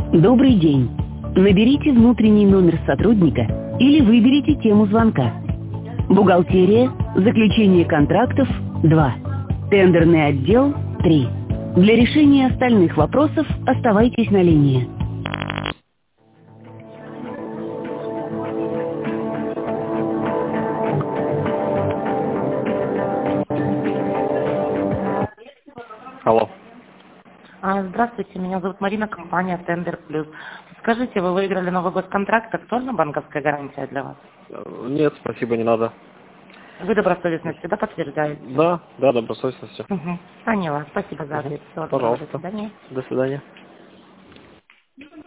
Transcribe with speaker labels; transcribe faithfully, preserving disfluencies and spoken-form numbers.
Speaker 1: Добрый день. Наберите внутренний номер сотрудника или выберите тему звонка. Бухгалтерия, заключение контрактов – два. Тендерный отдел – три. Для решения остальных вопросов оставайтесь на линии.
Speaker 2: Алло.
Speaker 3: А, Здравствуйте, меня зовут Марина, компания Тендер Плюс. Скажите, вы выиграли Новый год контракт, актуальна банковская гарантия для вас?
Speaker 2: Нет, спасибо, не надо.
Speaker 3: Вы добросовестность всегда подтверждаете?
Speaker 2: Да, да, добросовестностью.
Speaker 3: Угу. Поняла, спасибо за ответ. Всего доброго,
Speaker 2: Пожалуйста.
Speaker 3: до свидания.
Speaker 2: До свидания.